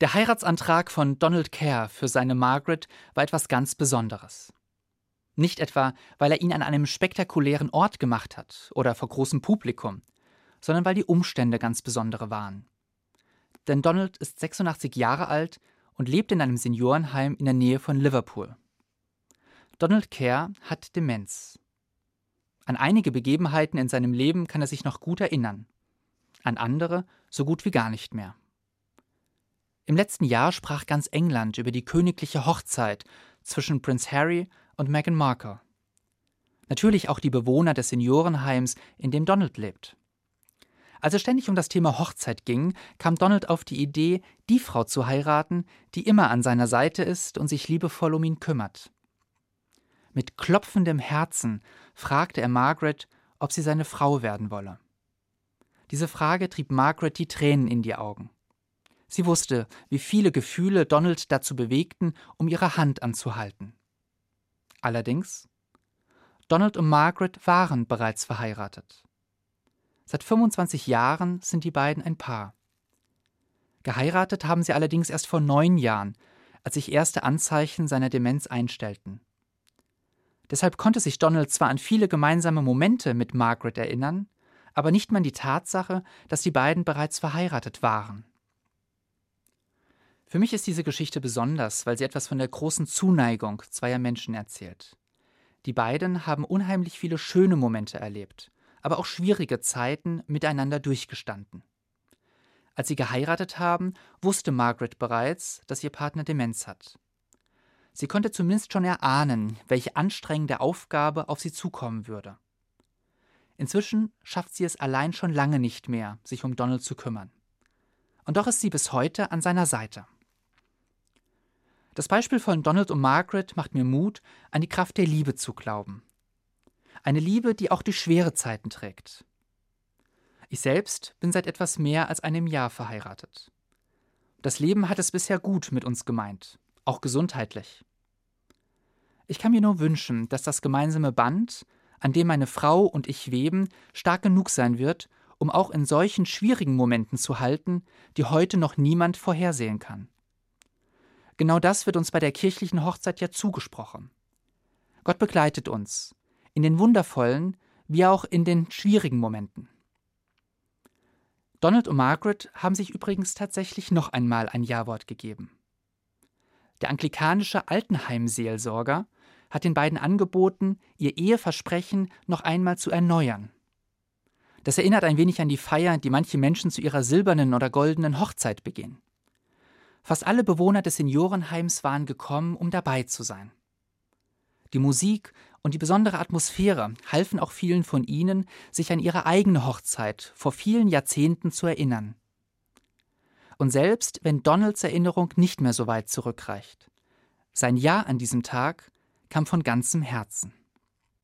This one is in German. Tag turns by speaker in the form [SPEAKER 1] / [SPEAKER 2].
[SPEAKER 1] Der Heiratsantrag von Donald Care für seine Margaret war etwas ganz Besonderes. Nicht etwa, weil er ihn an einem spektakulären Ort gemacht hat oder vor großem Publikum, sondern weil die Umstände ganz besondere waren. Denn Donald ist 86 Jahre alt und lebt in einem Seniorenheim in der Nähe von Liverpool. Donald Care hat Demenz. An einige Begebenheiten in seinem Leben kann er sich noch gut erinnern, an andere so gut wie gar nicht mehr. Im letzten Jahr sprach ganz England über die königliche Hochzeit zwischen Prinz Harry und Meghan Markle. Natürlich auch die Bewohner des Seniorenheims, in dem Donald lebt. Als es ständig um das Thema Hochzeit ging, kam Donald auf die Idee, die Frau zu heiraten, die immer an seiner Seite ist und sich liebevoll um ihn kümmert. Mit klopfendem Herzen fragte er Margaret, ob sie seine Frau werden wolle. Diese Frage trieb Margaret die Tränen in die Augen. Sie wusste, wie viele Gefühle Donald dazu bewegten, um ihre Hand anzuhalten. Allerdings, Donald und Margaret waren bereits verheiratet. Seit 25 Jahren sind die beiden ein Paar. Geheiratet haben sie allerdings erst vor 9 Jahren, als sich erste Anzeichen seiner Demenz einstellten. Deshalb konnte sich Donald zwar an viele gemeinsame Momente mit Margaret erinnern, aber nicht mehr an die Tatsache, dass die beiden bereits verheiratet waren. Für mich ist diese Geschichte besonders, weil sie etwas von der großen Zuneigung zweier Menschen erzählt. Die beiden haben unheimlich viele schöne Momente erlebt, aber auch schwierige Zeiten miteinander durchgestanden. Als sie geheiratet haben, wusste Margaret bereits, dass ihr Partner Demenz hat. Sie konnte zumindest schon erahnen, welche anstrengende Aufgabe auf sie zukommen würde. Inzwischen schafft sie es allein schon lange nicht mehr, sich um Donald zu kümmern. Und doch ist sie bis heute an seiner Seite. Das Beispiel von Donald und Margaret macht mir Mut, an die Kraft der Liebe zu glauben. Eine Liebe, die auch durch schwere Zeiten trägt. Ich selbst bin seit etwas mehr als einem Jahr verheiratet. Das Leben hat es bisher gut mit uns gemeint, auch gesundheitlich. Ich kann mir nur wünschen, dass das gemeinsame Band, an dem meine Frau und ich weben, stark genug sein wird, um auch in solchen schwierigen Momenten zu halten, die heute noch niemand vorhersehen kann. Genau das wird uns bei der kirchlichen Hochzeit ja zugesprochen. Gott begleitet uns, in den wundervollen wie auch in den schwierigen Momenten. Donald und Margaret haben sich übrigens tatsächlich noch einmal ein Ja-Wort gegeben. Der anglikanische Altenheimseelsorger hat den beiden angeboten, ihr Eheversprechen noch einmal zu erneuern. Das erinnert ein wenig an die Feier, die manche Menschen zu ihrer silbernen oder goldenen Hochzeit begehen. Fast alle Bewohner des Seniorenheims waren gekommen, um dabei zu sein. Die Musik und die besondere Atmosphäre halfen auch vielen von ihnen, sich an ihre eigene Hochzeit vor vielen Jahrzehnten zu erinnern. Und selbst wenn Donalds Erinnerung nicht mehr so weit zurückreicht, sein Ja an diesem Tag kam von ganzem Herzen.